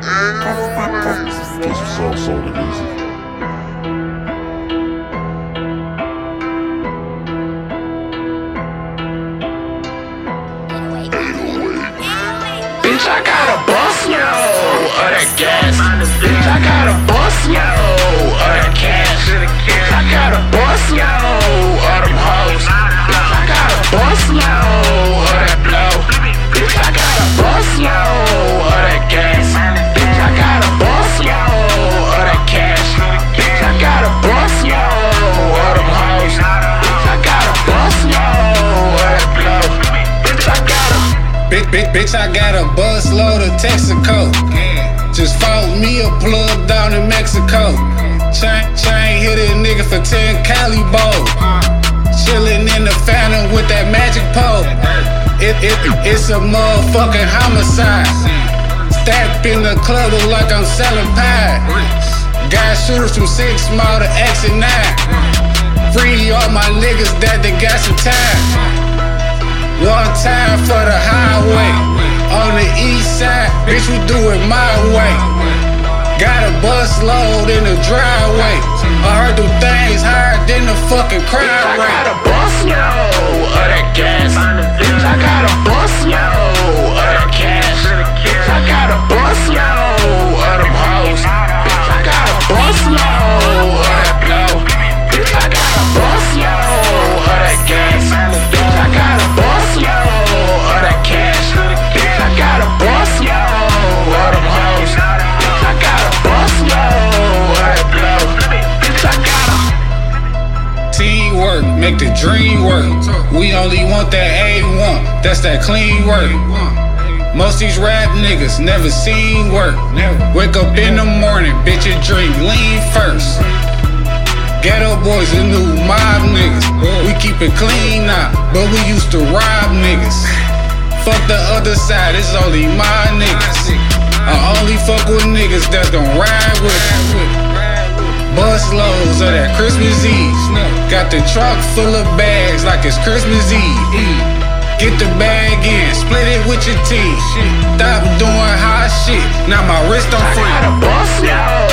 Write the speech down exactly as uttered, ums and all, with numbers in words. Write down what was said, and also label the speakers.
Speaker 1: Put some sauce on it, easy.
Speaker 2: Bitch, I gotta bust yo of that gas. Bitch, I gotta bust yo of that cash. Bitch, I gotta bust yo of them hoes. Bitch, I gotta bust yo of that blow. Bitch, I gotta bust yo of that gas. Bitch, I gotta bust yo of that cash. Bitch, I gotta bust yo of them hoes. Bitch, I gotta bust yo of that blow. Bitch, I gotta
Speaker 3: Bitch, bitch, bitch, I got a bus load of Texaco. Just fought me a plug down in Mexico. Chain, chain hit a nigga for ten Cali balls. Chillin' in the Phantom with that magic pole. It, it, it's a motherfucking homicide. Stacked in the club look like I'm selling pie. Got shooters from six mile to exit nine. Free all my niggas that they got some time. One time for the highway. On the east side, bitch, we do it my way. Got a bus load in the driveway. I heard them things higher than the fucking crowd
Speaker 2: I
Speaker 3: rate.
Speaker 2: gotta bust yo of that gas. Bitch, I gotta bust yo of that cash. Bitch, I gotta bust yo of them hoes. Bitch, I gotta bust yo of that blow. Bitch, I gotta bust yo of that gas. Bitch, I gotta bust yo of that cash. Bitch, I gotta bust yo of them hoes. Bitch, I gotta bust yo of that blow. Bitch, I gotta
Speaker 3: Teamwork, make the dream work. We only want that A one, that's that clean work. Most these rap niggas never seen work. Wake up in the morning, bitch, and drink lean first. Ghetto boys and new mob niggas. We keep it clean now, but we used to rob niggas. Fuck the other side, it's only my niggas. I only fuck with niggas that's gon' ride with it. Bus loads of that Christmas Eve. Got the truck full of bags like it's Christmas Eve. Get the bag in, split it with your teeth. Stop doing hot shit, now my wrist on free.
Speaker 2: I gotta bust yo